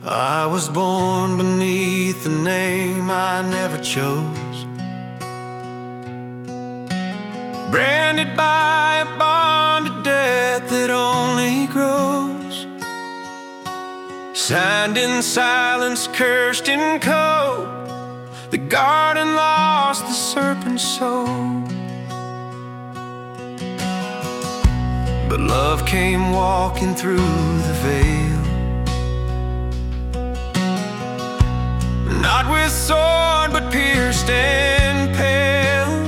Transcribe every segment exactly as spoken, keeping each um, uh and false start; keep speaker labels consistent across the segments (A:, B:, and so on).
A: I was born beneath a name I never chose, branded by a bond of death that only grows, signed in silence, cursed in code. The garden lost, the serpent soul. But love came walking through the veil, not with sword, but pierced and pale.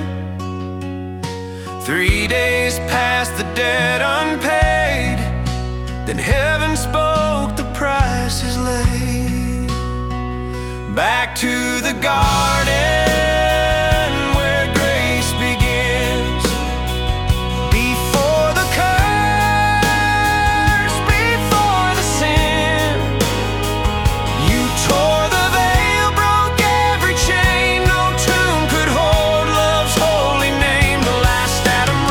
A: Three days past, the debt unpaid, then heaven spoke, the price is laid. Back to the garden where grace begins, before the curse, before the sin. You tore the veil, broke every chain. No tomb could hold love's holy name. The last Adam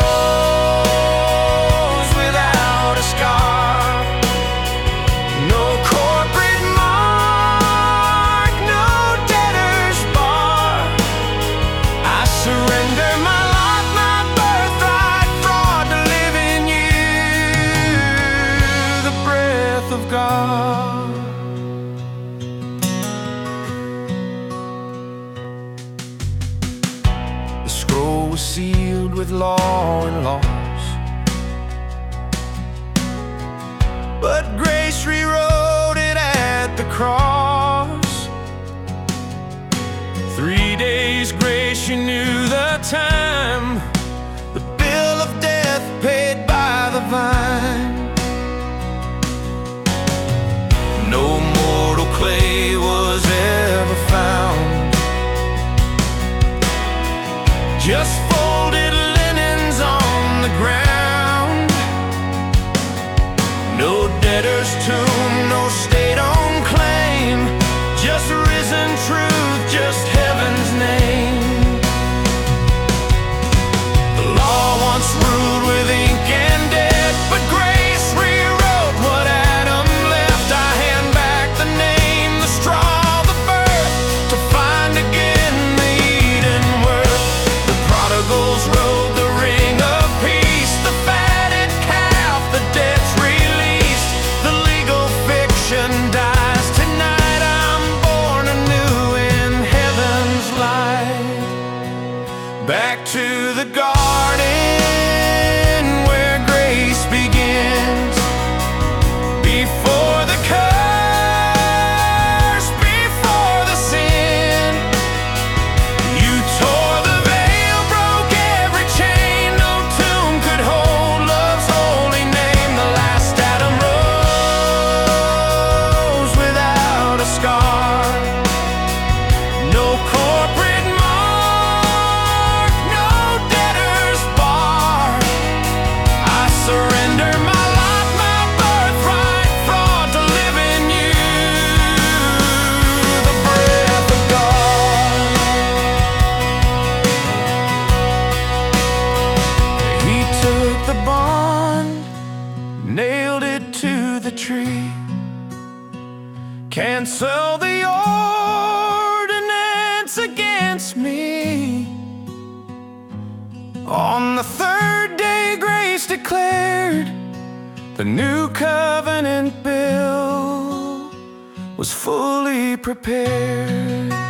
A: rose without a scar. No corporate mark, no debtor's bar. I surrender my life, my birthright, fraud to live in you, the breath of God. The scroll was sealed with law and loss, but grace rewrote it at the cross. Three days grace, you knew the time, the bill of death paid by the vine. No mortal clay was ever found, just folded linens on the ground. No debtor's tomb, no state-owned claim, just risen truth, just heaven's name. The law once ruled with ink and death, but grace rewrote what Adam left. I hand back the name, the straw, the birth, to find again the Eden worth. The prodigal's robe, the ring of peace, the fatted calf, the debt's released. The legal fiction dies tonight. I'm born anew in heaven's light. Back to the garden where grace begins, before the curse, before the sin. You tore the veil, broke every chain. No tomb could hold love's holy name. The last Adam rose without a scar. No corporate mark, no debtor's bar. I surrender my life, my birthright, fraud to live in you, the breath of God. He took the bond, nailed it to the tree, cancel the ordinance against me. On the third day, grace declared the new covenant bill was fully prepared.